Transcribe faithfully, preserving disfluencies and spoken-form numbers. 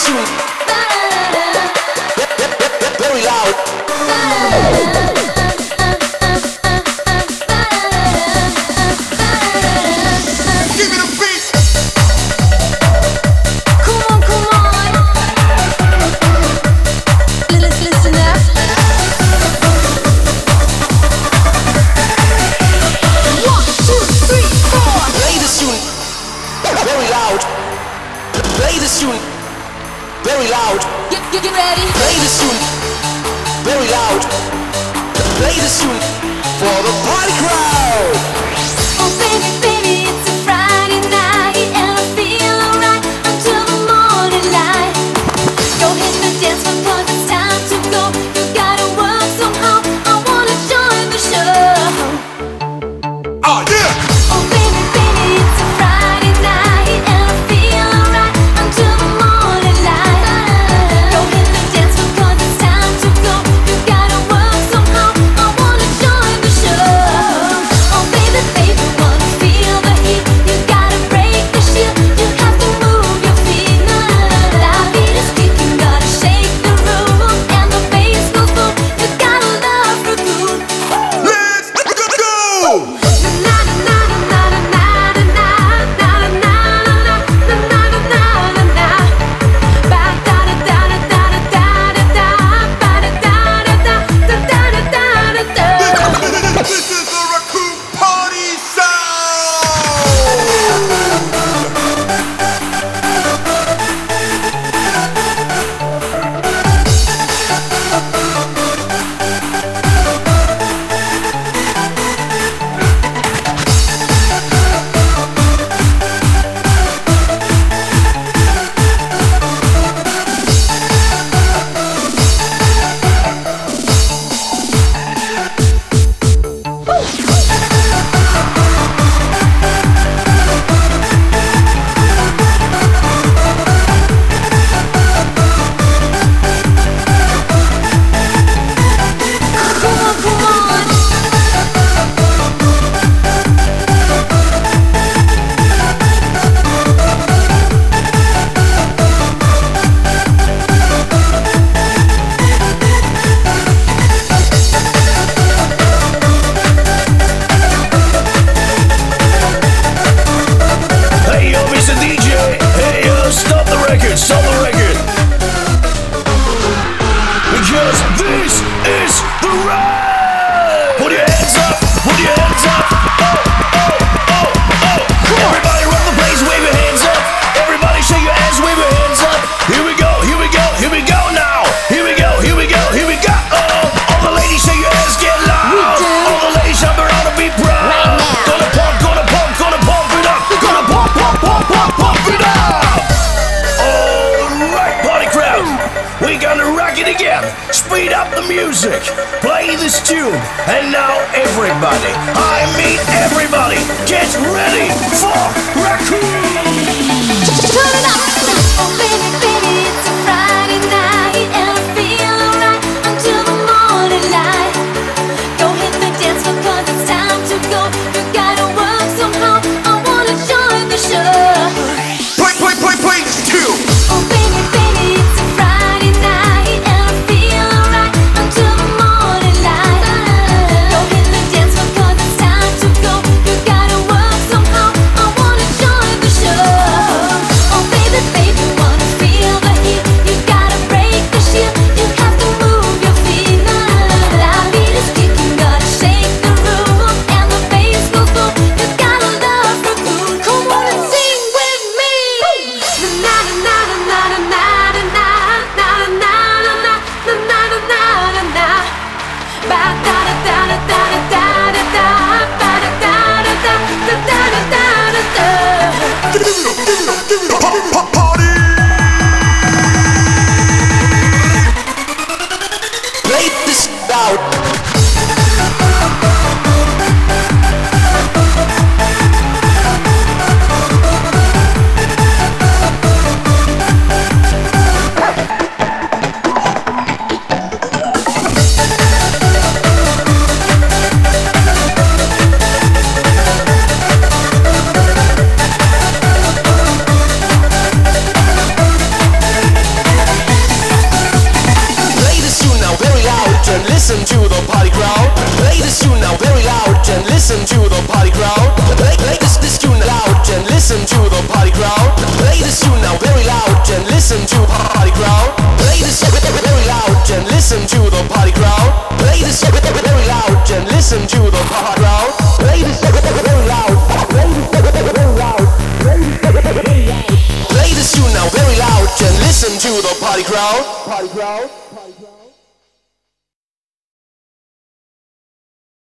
tune. Very loud. Give me the beat. Come on, come on. Let's listen up. One, two, three, four. Play this tune. Very loud. Play this tune. Very loud. Get, get, get ready. Play this tune. Very loud. Play this tune for the party crowd. Oh baby, baby, it's a Friday night and I feel alright until the morning light. Go hit the dance floor 'cause it's time to go. You gotta work somehow. I wanna join the show. Oh yeah. Oh baby, baby, it's a Friday night and I feel alright until the morning light. Go hit the dance floor 'cause it's time to go. You gotta work somehow. I wanna join the show. Oh baby, baby, wanna feel the heat. You gotta break the shield. You have to move your feet. La beat is kicking, gotta shake the room, and the bass goes boom. You gotta love the groove. Let's go. Na na na na na na na na na na na na na na. Ba da da da da da da da ba da da da da da da da da. This is the Raccoon Party Sound. Come on, come on. Hey yo, Mister D J. Hey yo, stop the record, stop the record. Because this is the ride. Put your hands up, put your hands up. Oh, oh, oh, oh. Everybody run the place, wave your hands up. Everybody shake your ass, wave your hands up. Here we go, here we go, here we go now. Here we go, here we go, here we go. All the ladies shake your ass, get loud. All the ladies jump around and be proud. Right now. Gonna pump, gonna pump, gonna pump it up. Gonna pump, pump, pump, pump, pump it up. Alright, party crowd, we gonna rock it again. Speed up the music, play this tune, and now everybody, I mean everybody, get ready for Raccoon! Turn it up. Oh baby, baby, it's a Friday night and I feel alright until the morning light. Go hit the dance floor 'cause it's time to go. You gotta work somehow. I wanna join the show. Play, play, play, play this tune. Oh baby, baby, it's a Friday night and I feel alright until the morning light. Go hit the dance floor 'cause it's time to go. You gotta work somehow. I wanna join the show. Oh baby, baby, wanna feel the heat. You gotta break the shield. You have to move your feet. La beat is kicking, gotta shake the room, and the bass goes boom. You gotta love the groove. Come on and sing with me. Na na na na na na na na na na na na na na na na. Ba da da da da da da da ba da da da da da da da da. Give it up, give it up, give it up. Pop, pop, pop.